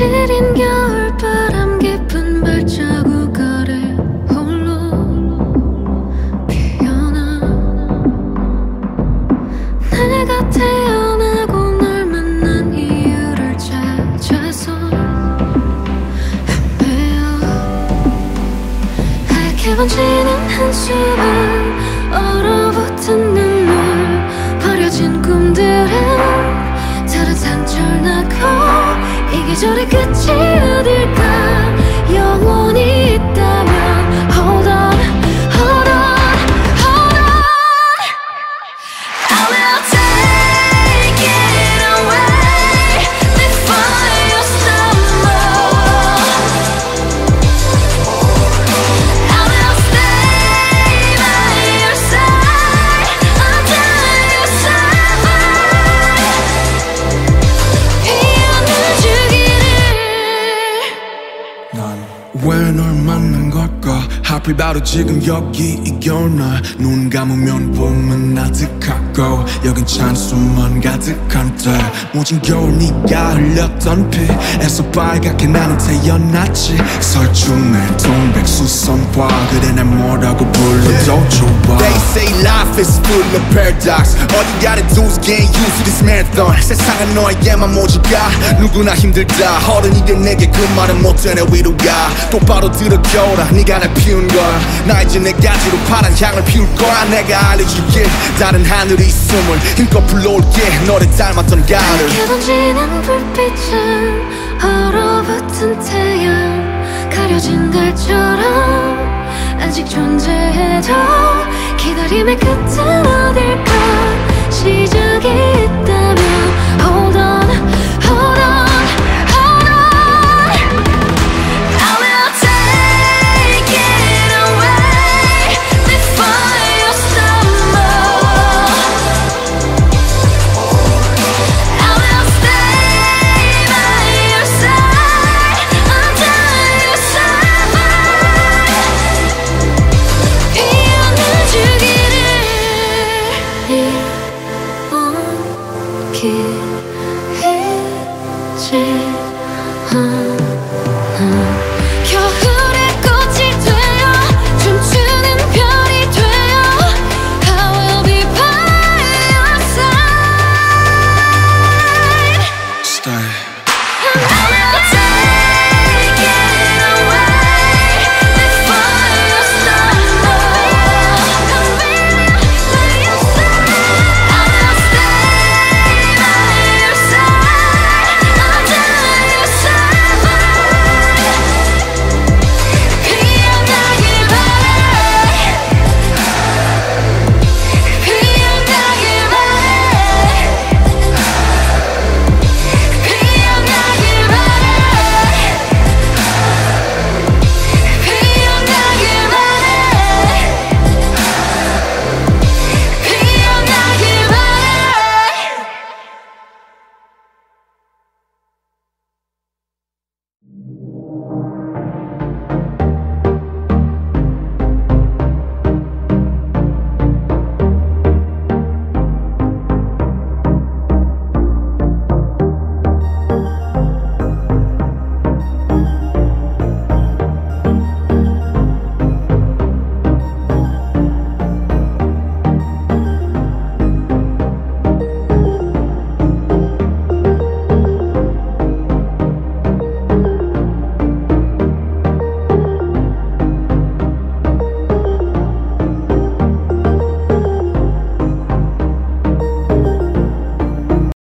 시린 겨울바람 깊은 발자국 아래 홀로 피어나 내가 태어나고 널 만난 이유를 찾아서 헤매어 하얗게 번지는 한숨을 얼어붙은 눈물 버려진 꿈들은 다른 상처를 낳고 이 계절의 끝이 어딜까 영원히 있다면 Hold on, hold on, hold on I will take it away before you stumble I will stay by your side until you survive 피어나 주기를 난 왜 널 만난 걸까 하필 바로 지금 여기 이 겨울날 눈 감으면 봄은 아득하고 여긴 찬수만 가득한 때 모진 겨울 네가 흘렸던 피에서 빨갛게 나는 태어났지 설중에 동백수선화 그래 날 뭐라고 불러도 좋아 They say life is full of paradox All you gotta do is get used to this marathon 세상은 너에게만 모질까 누구나 힘들다 어른이 된 내게 그 말은 못해 내 위로가 똑바로 들어 겨울아 네가 날 피운 거야 나 이제 내 가지로 파란 향을 피울 거야 내가 알려줄게 다른 하늘이 있음을 힘껏 불러올게 너를 닮았던 가을 하얗게 번지는 불빛은 얼어붙은 태양 가려진 달처럼 아직 존재해도 기다림의 끝은